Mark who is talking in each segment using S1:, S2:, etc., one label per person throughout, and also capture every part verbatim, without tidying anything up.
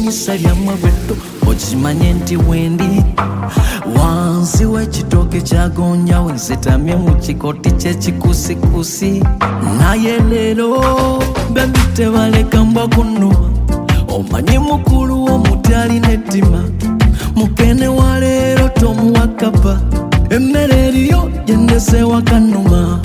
S1: erinyisa lyamwe bwetto okimanye nti wendi wansi w'ekitooke kya gonja wensitamye mu kikoti ky'ekikusikusi naye leero bebi tebaleka mbwa kunnuma omanyi mukulu w'omuti alina ettima mukene wa leero tomuwa kapa emmere eriyo gyendese wakannuma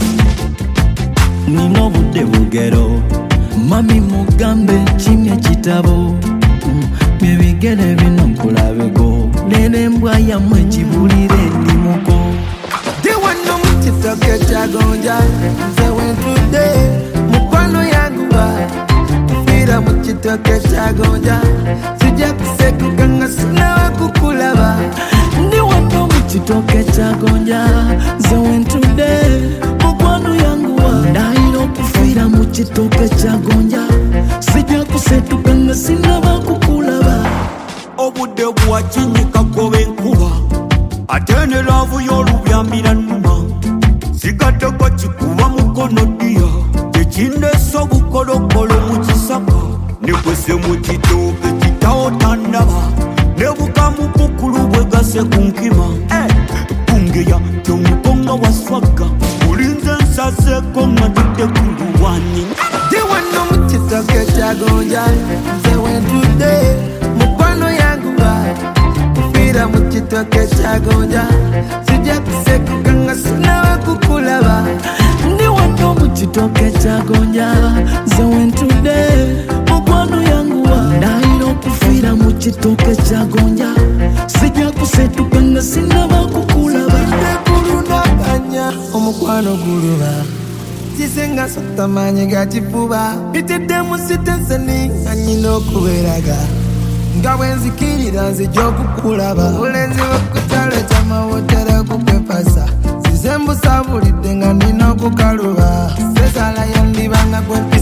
S1: nina obudde bugero mami mugambe kimye kitabo byebigere bino nkulabego leero embwa yammwe ekibulire endimuko
S2: Diwanno mu kitooke kya gonja nze wentudde mukwano yanguba tufiira mu kitooke kya gonja sijja kusekuka nga sinawa kukulaba
S1: ndi wano mu kitooke kya gonja nze wentudde mukwano yanguwa ndayira okufiira mu kitooke kya gonja sijja kusetuka nga sinaba kukulaba
S3: obudde bwakinyika goba enkuba ate ne laavu y'olubyamira nnuma sigaddeko kikuba mukono ddiya tekindeesa obukolokolo mu kisaka ne kwese mu kitooke kitawo tandaba ne bukamupukulu bwegase ku nkima kungeya tyomukonga waswaga ulinze nsazeeko nga tudde ku luwanyi
S2: Diwanno mu kitooke kya gonja nze wentudde mukwano yanguba tufiira mu kitooke kya gonja sijja kusekuka nga sinawa kukulaba
S1: ndi wano mu kitooke kya gonja nze wentudde mukwano yanguwa ndayira okufiira mu kitooke kya gonja sijja kusetuka nga sinaba kukulaba
S2: kulunaganya omukwano guluba kisenga sotamanyi gakifuba bitedde mu sitenseni nga nyina okubeeraga nga bwenzikirira nzija okukulaba obulenzi bwekutalo kyamawotera kukwepasa sizembusabulidde nga nina okukaluba sesala yandibanga kwempi